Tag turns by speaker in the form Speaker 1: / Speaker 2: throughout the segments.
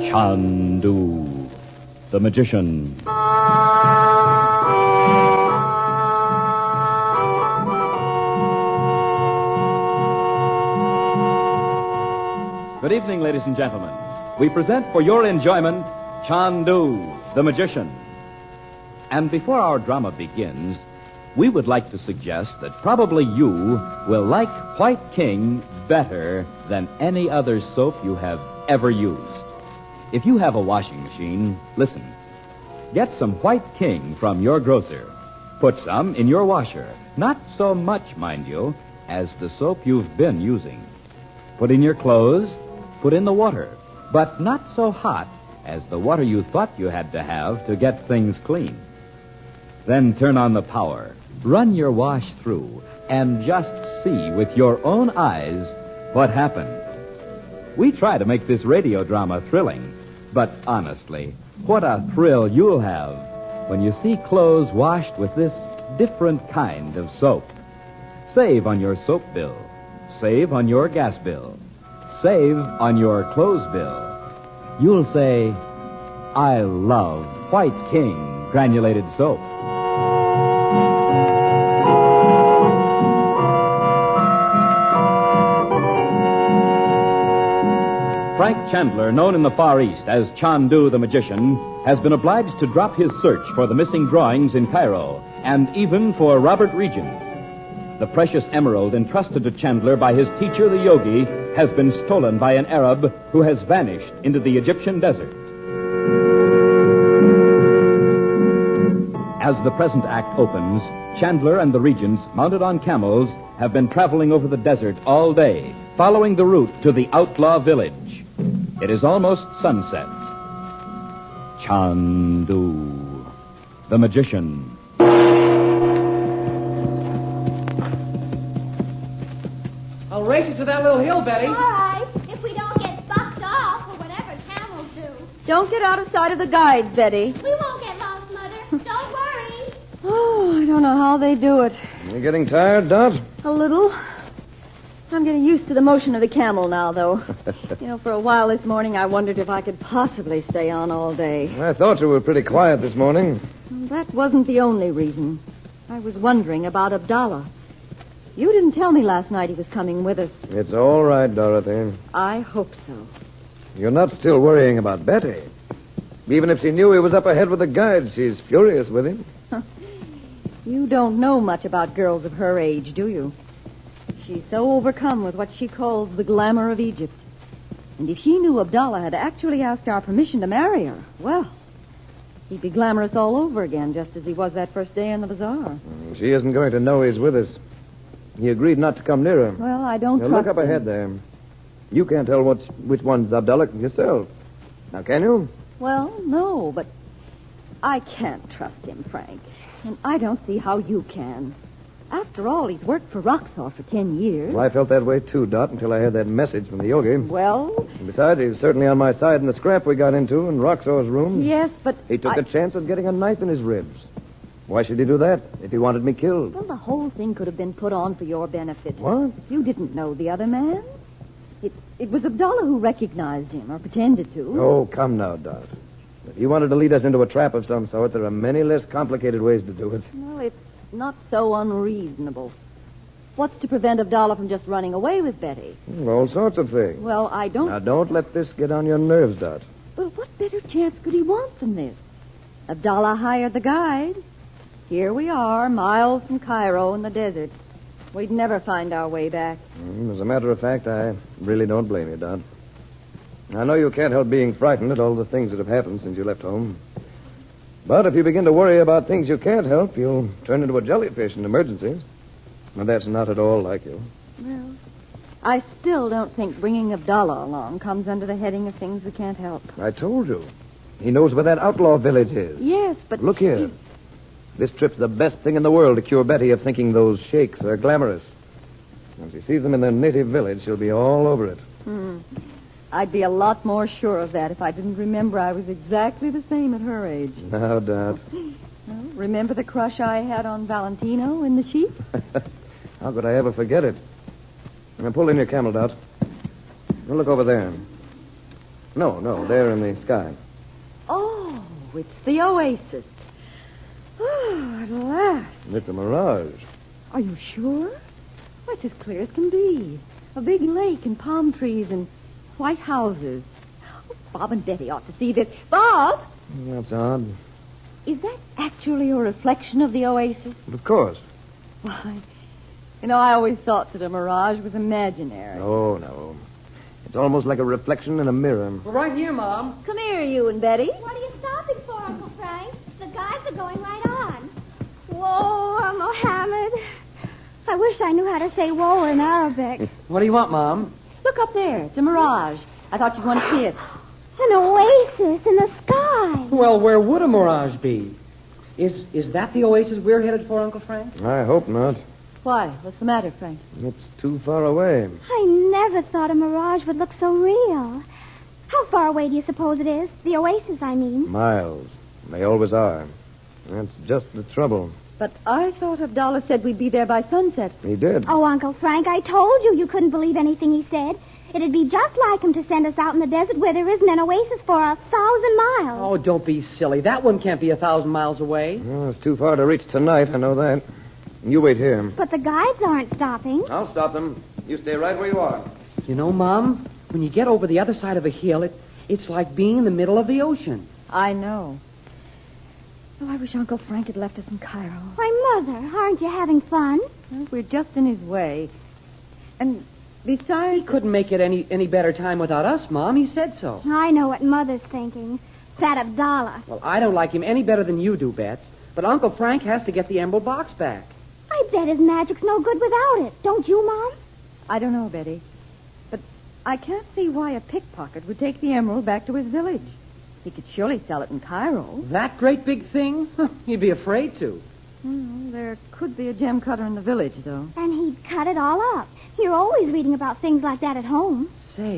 Speaker 1: Chandu, the magician. Good evening, ladies and gentlemen. We present for your enjoyment Chandu, the magician. And before our drama begins, we would like to suggest that probably you will like White King better than any other soap you have ever used. If you have a washing machine, listen. Get some White King from your grocer. Put some in your washer. Not so much, mind you, as the soap you've been using. Put in your clothes. Put in the water, but not so hot as the water you thought you had to have to get things clean. Then turn on the power, run your wash through, and just see with your own eyes what happens. We try to make this radio drama thrilling, but honestly, what a thrill you'll have when you see clothes washed with this different kind of soap. Save on your soap bill. Save on your gas bill. Save on your clothes bill. You'll say, I love White King granulated soap. Frank Chandler, known in the Far East as Chandu the Magician, has been obliged to drop his search for the missing drawings in Cairo, and even for Robert Regent. The precious emerald entrusted to Chandler by his teacher, the yogi, has been stolen by an Arab who has vanished into the Egyptian desert. As the present act opens, Chandler and the regents, mounted on camels, have been traveling over the desert all day, following the route to the outlaw village. It is almost sunset. Chandu, the magician.
Speaker 2: I'll race you to that little hill, Betty.
Speaker 3: All right, if we don't get bucked off or whatever camels do.
Speaker 4: Don't get out of sight of the guides, Betty.
Speaker 3: We won't get lost, Mother. Don't worry.
Speaker 4: Oh, I don't know how they do it.
Speaker 2: You getting tired, Dot?
Speaker 4: A little. I'm getting used to the motion of the camel now, though. For a while this morning, I wondered if I could possibly stay on all day.
Speaker 2: I thought you were pretty quiet this morning.
Speaker 4: That wasn't the only reason. I was wondering about Abdallah. You didn't tell me last night he was coming with us.
Speaker 2: It's all right, Dorothy.
Speaker 4: I hope so.
Speaker 2: You're not still worrying about Betty. Even if she knew he was up ahead with the guide, she's furious with him.
Speaker 4: You don't know much about girls of her age, do you? She's so overcome with what she calls the glamour of Egypt. And if she knew Abdallah had actually asked our permission to marry her, well, he'd be glamorous all over again, just as he was that first day in the bazaar.
Speaker 2: She isn't going to know he's with us. He agreed not to come near her.
Speaker 4: Well, I don't trust
Speaker 2: look up
Speaker 4: him.
Speaker 2: ahead there. You can't tell which one's Abdallah yourself. Now, can you?
Speaker 4: Well, no, but I can't trust him, Frank. And I don't see how you can. After all, he's worked for Roxor for 10 years.
Speaker 2: Well, I felt that way too, Dot, until I had that message from the yogi.
Speaker 4: Well?
Speaker 2: And besides, he was certainly on my side in the scrap we got into in Roxor's room.
Speaker 4: Yes, but
Speaker 2: He took a chance of getting a knife in his ribs. Why should he do that if he wanted me killed?
Speaker 4: Well, the whole thing could have been put on for your benefit.
Speaker 2: What?
Speaker 4: You didn't know the other man. It was Abdallah who recognized him, or pretended to.
Speaker 2: Oh, come now, Dot. If you wanted to lead us into a trap of some sort, there are many less complicated ways to do it.
Speaker 4: Well, it's not so unreasonable. What's to prevent Abdallah from just running away with Betty?
Speaker 2: All sorts of things.
Speaker 4: Well, I don't...
Speaker 2: Now, don't let this get on your nerves, Dot.
Speaker 4: Well, what better chance could he want than this? Abdallah hired the guide. Here we are, miles from Cairo in the desert. We'd never find our way back.
Speaker 2: As a matter of fact, I really don't blame you, Dot. I know you can't help being frightened at all the things that have happened since you left home. But if you begin to worry about things you can't help, you'll turn into a jellyfish in emergencies. And that's not at all like you.
Speaker 4: Well, I still don't think bringing Abdallah along comes under the heading of things we can't help.
Speaker 2: I told you. He knows where that outlaw village is.
Speaker 4: Yes, but...
Speaker 2: Look here. This trip's the best thing in the world to cure Betty of thinking those sheiks are glamorous. When she sees them in their native village, she'll be all over it.
Speaker 4: I'd be a lot more sure of that if I didn't remember I was exactly the same at her age.
Speaker 2: No doubt.
Speaker 4: Well, remember the crush I had on Valentino in the sheep?
Speaker 2: How could I ever forget it? Now, pull in your camel, Dot. Now, look over there. No, they're in the sky.
Speaker 4: Oh, it's the oasis. Oh, at last.
Speaker 2: It's a mirage.
Speaker 4: Are you sure? Well, it's as clear as can be. A big lake and palm trees and white houses. Oh, Bob and Betty ought to see this. Bob!
Speaker 2: That's odd.
Speaker 4: Is that actually a reflection of the oasis?
Speaker 2: Of course.
Speaker 4: Why, I always thought that a mirage was imaginary.
Speaker 2: Oh, no. It's almost like a reflection in a mirror.
Speaker 5: We're right here, Mom.
Speaker 4: Come here, you and Betty.
Speaker 3: What are you stopping for, Uncle Frank? The guys are going right on. Whoa, Mohammed. I wish I knew how to say whoa in Arabic.
Speaker 5: What do you want, Mom?
Speaker 4: Look up there. It's a mirage. I thought you'd want to see it.
Speaker 3: An oasis in the sky.
Speaker 5: Well, where would a mirage be? Is that the oasis we're headed for, Uncle Frank?
Speaker 2: I hope not.
Speaker 4: Why? What's the matter, Frank?
Speaker 2: It's too far away.
Speaker 3: I never thought a mirage would look so real. How far away do you suppose it is? The oasis, I mean.
Speaker 2: Miles. They always are. That's just the trouble.
Speaker 4: But I thought Abdallah said we'd be there by sunset.
Speaker 2: He did.
Speaker 3: Oh, Uncle Frank, I told you couldn't believe anything he said. It'd be just like him to send us out in the desert where there isn't an oasis for 1,000 miles.
Speaker 5: Oh, don't be silly. That one can't be 1,000 miles away.
Speaker 2: Well, it's too far to reach tonight, I know that. You wait here.
Speaker 3: But the guides aren't stopping.
Speaker 2: I'll stop them. You stay right where you are.
Speaker 5: You know, Mom, when you get over the other side of a hill, it's like being in the middle of the ocean.
Speaker 4: I know. Oh, I wish Uncle Frank had left us in Cairo.
Speaker 3: Why, Mother, aren't you having fun?
Speaker 4: Well, we're just in his way. And besides...
Speaker 5: He couldn't make it any better time without us, Mom. He said so.
Speaker 3: I know what Mother's thinking. That Abdallah.
Speaker 5: Well, I don't like him any better than you do, Bets. But Uncle Frank has to get the emerald box back.
Speaker 3: I bet his magic's no good without it. Don't you, Mom?
Speaker 4: I don't know, Betty. But I can't see why a pickpocket would take the emerald back to his village. He could surely sell it in Cairo.
Speaker 5: That great big thing? He'd be afraid to.
Speaker 4: Well, there could be a gem cutter in the village, though.
Speaker 3: And he'd cut it all up. You're always reading about things like that at home.
Speaker 5: Say,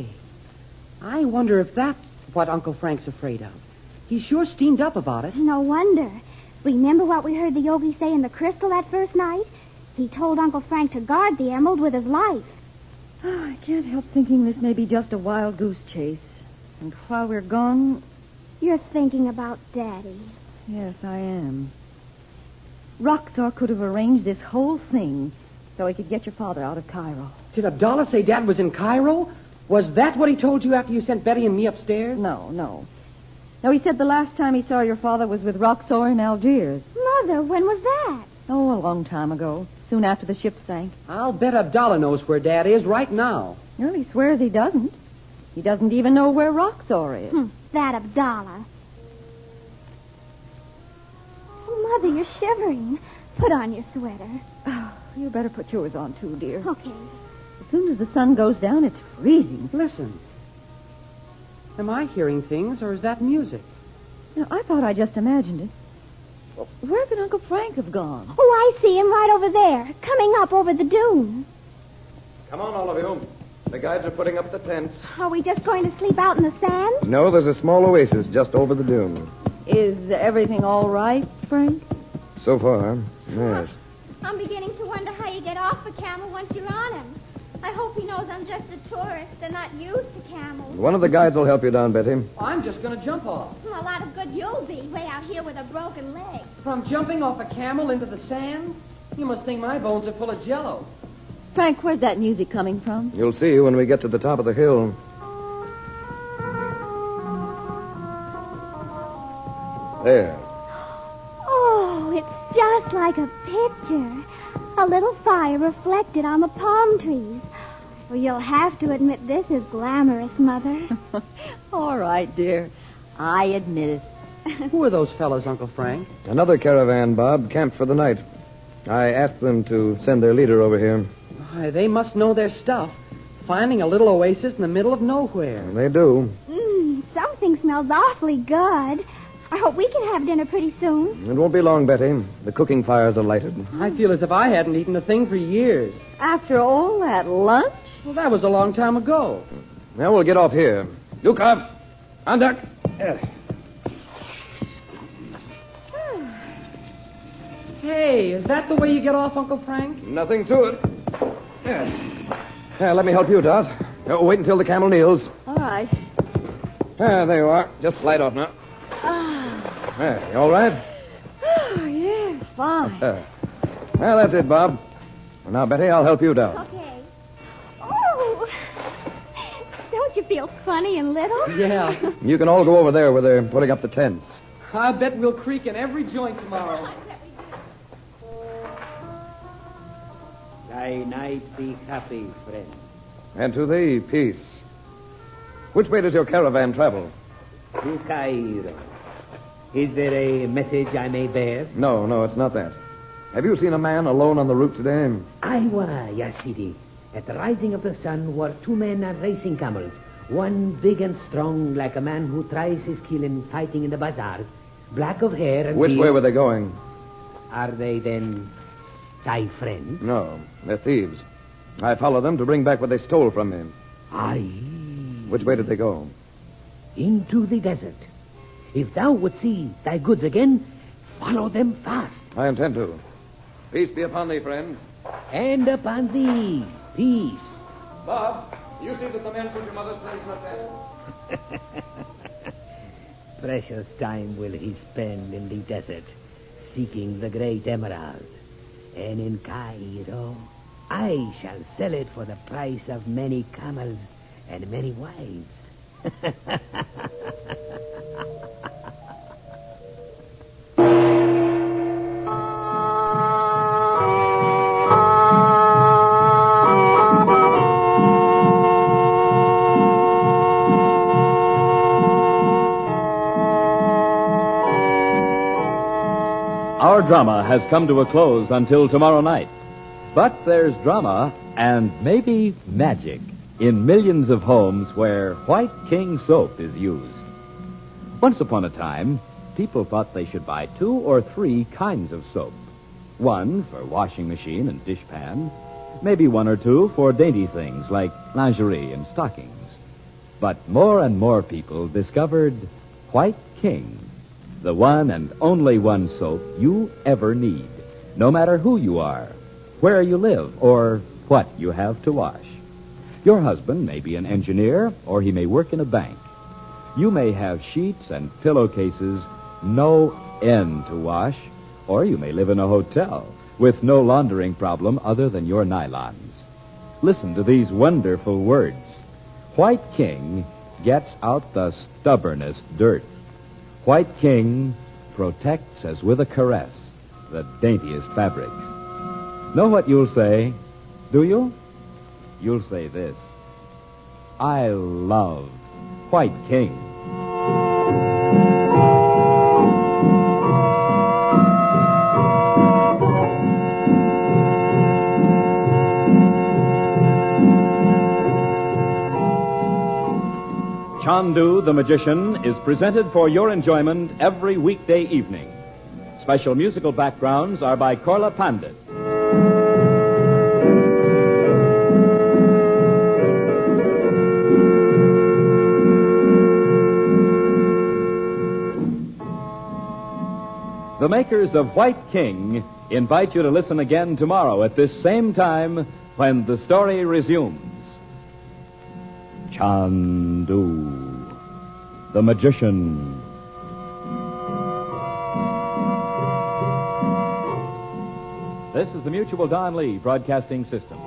Speaker 5: I wonder if that's what Uncle Frank's afraid of. He sure steamed up about it.
Speaker 3: No wonder. Remember what we heard the yogi say in the crystal that first night? He told Uncle Frank to guard the emerald with his life.
Speaker 4: Oh, I can't help thinking this may be just a wild goose chase. And while we're gone...
Speaker 3: You're thinking about Daddy.
Speaker 4: Yes, I am. Roxor could have arranged this whole thing so he could get your father out of Cairo.
Speaker 5: Did Abdallah say Dad was in Cairo? Was that what he told you after you sent Betty and me upstairs?
Speaker 4: No. No, he said the last time he saw your father was with Roxor in Algiers.
Speaker 3: Mother, when was that?
Speaker 4: Oh, a long time ago. Soon after the ship sank.
Speaker 5: I'll bet Abdallah knows where Dad is right now.
Speaker 4: Well, he swears he doesn't. He doesn't even know where Roxor is.
Speaker 3: That Abdallah. Oh, Mother, you're shivering. Put on your sweater.
Speaker 4: Oh, you better put yours on, too, dear.
Speaker 3: Okay.
Speaker 4: As soon as the sun goes down, it's freezing.
Speaker 5: Listen. Am I hearing things, or is that music?
Speaker 4: I thought I just imagined it. Well, where could Uncle Frank have gone?
Speaker 3: Oh, I see him right over there, coming up over the dune.
Speaker 2: Come on, all of you. The guides are putting up the tents.
Speaker 3: Are we just going to sleep out in the sand?
Speaker 2: No, there's a small oasis just over the dune.
Speaker 4: Is everything all right, Frank?
Speaker 2: So far, yes.
Speaker 3: I'm beginning to wonder how you get off a camel once you're on him. I hope he knows I'm just a tourist and not used to camels.
Speaker 2: One of the guides will help you down, Betty.
Speaker 5: I'm just going to jump off.
Speaker 3: A lot of good you'll be way out here with a broken leg.
Speaker 5: From jumping off a camel into the sand? You must think my bones are full of jello.
Speaker 4: Frank, where's that music coming from?
Speaker 2: You'll see when we get to the top of the hill. There.
Speaker 3: Oh, it's just like a picture. A little fire reflected on the palm trees. Well, you'll have to admit this is glamorous, Mother.
Speaker 4: All right, dear. I admit it.
Speaker 5: Who are those fellows, Uncle Frank?
Speaker 2: Another caravan, Bob, camped for the night. I asked them to send their leader over here.
Speaker 5: Why, they must know their stuff. Finding a little oasis in the middle of nowhere.
Speaker 2: They do.
Speaker 3: Something smells awfully good. I hope we can have dinner pretty soon.
Speaker 2: It won't be long, Betty. The cooking fires are lighted.
Speaker 5: I feel as if I hadn't eaten a thing for years.
Speaker 4: After all that lunch?
Speaker 5: Well, that was a long time ago.
Speaker 2: Now we'll get off here. Yukov, on deck.
Speaker 5: Hey, is that the way you get off, Uncle Frank?
Speaker 2: Nothing to it. Let me help you, Dot. Wait until the camel kneels.
Speaker 4: All right.
Speaker 2: There you are. Just slide off now. There, you all right?
Speaker 4: Oh, yes, fine.
Speaker 2: Well, that's it, Bob. Well, now, Betty, I'll help you down.
Speaker 3: Okay. Oh! Don't you feel funny and little?
Speaker 5: Yeah.
Speaker 2: You can all go over there where they're putting up the tents.
Speaker 5: I bet we'll creak in every joint tomorrow.
Speaker 6: Thy night be happy, friend.
Speaker 2: And to thee, peace. Which way does your caravan travel?
Speaker 6: To Cairo. Is there a message I may bear?
Speaker 2: No, it's not that. Have you seen a man alone on the route today?
Speaker 6: Aywa, Ya Sidi. At the rising of the sun were two men racing camels. One big and strong, like a man who tries his skill in fighting in the bazaars. Black of hair and
Speaker 2: Which
Speaker 6: beard.
Speaker 2: way were they going?
Speaker 6: Are they then thy friends?
Speaker 2: No, they're thieves. I followed them to bring back what they stole from me.
Speaker 6: Aye.
Speaker 2: Which way did they go?
Speaker 6: Into the desert. If thou would see thy goods again, follow them fast.
Speaker 2: I intend to. Peace be upon thee, friend.
Speaker 6: And upon thee, peace.
Speaker 2: Bob, you see that the men put your mother's place in the tent?
Speaker 6: Precious time will he spend in the desert, seeking the great emerald. And in Cairo, I shall sell it for the price of many camels and many wives.
Speaker 1: Our drama has come to a close until tomorrow night. But there's drama and maybe magic in millions of homes where White King soap is used. Once upon a time, people thought they should buy 2 or 3 kinds of soap. One for washing machine and dishpan, maybe 1 or 2 for dainty things like lingerie and stockings. But more and more people discovered White King, the one and only one soap you ever need, no matter who you are, where you live, or what you have to wash. Your husband may be an engineer, or he may work in a bank. You may have sheets and pillowcases no end to wash, or you may live in a hotel with no laundering problem other than your nylons. Listen to these wonderful words. White King gets out the stubbornest dirt. White King protects as with a caress the daintiest fabrics. Know what you'll say, do you? You'll say this: I love White King. Chandu the Magician is presented for your enjoyment every weekday evening. Special musical backgrounds are by Korla Pandit. The makers of White King invite you to listen again tomorrow at this same time when the story resumes. Chandu, the Magician. This is the Mutual Don Lee Broadcasting System.